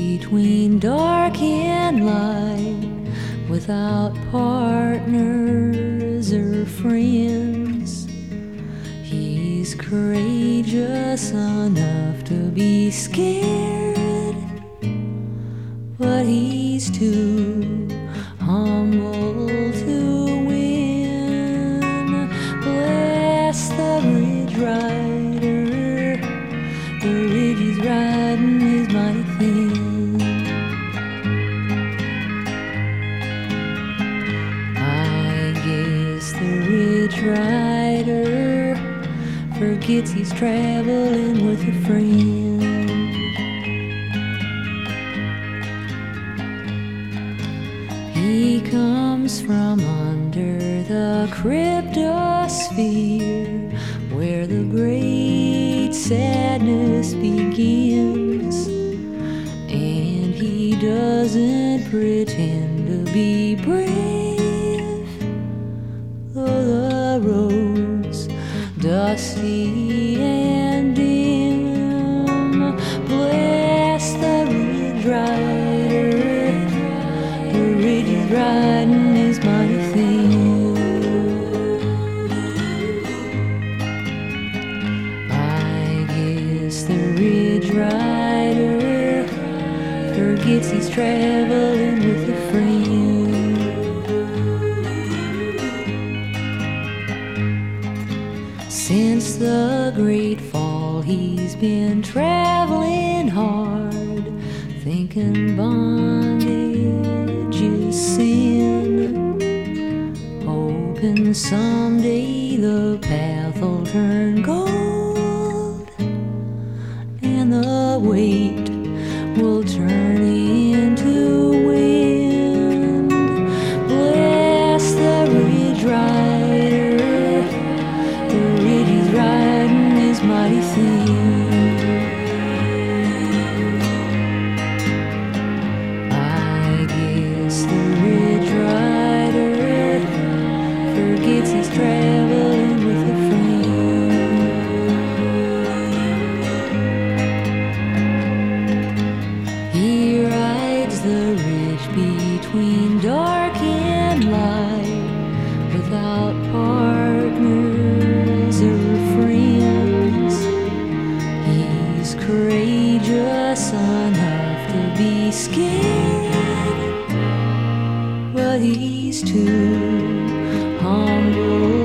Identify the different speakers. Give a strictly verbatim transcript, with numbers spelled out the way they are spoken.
Speaker 1: between dark and light, without partners or friends. He's courageous enough to be scared, but he's too humble to win. Bless the Ridge Rider, the ridge he's riding is mighty thin. I guess the Ridge Rider forgets he's traveling with a friend. He comes from under the cryptosphere, where the great sadness begins, and he doesn't pretend to be brave, though the road's dusty and dim. Bless the Ridge Rider, the ridge he's riding is mighty thin. I guess the Ridge Rider forgets he's traveling with a friend. Since the Great Fall, he's been traveling hard, thinking bondage is sin, hoping someday the path will turn gold and the weight will turn into wind. Bless the Ridge Rider, the ridge he's riding is mighty thin. I guess the Ridge Rider forgets he's traveling with a friend. He rides the ridge between dark and light, without partners or friends. He's courageous enough to be scared, but he's too humble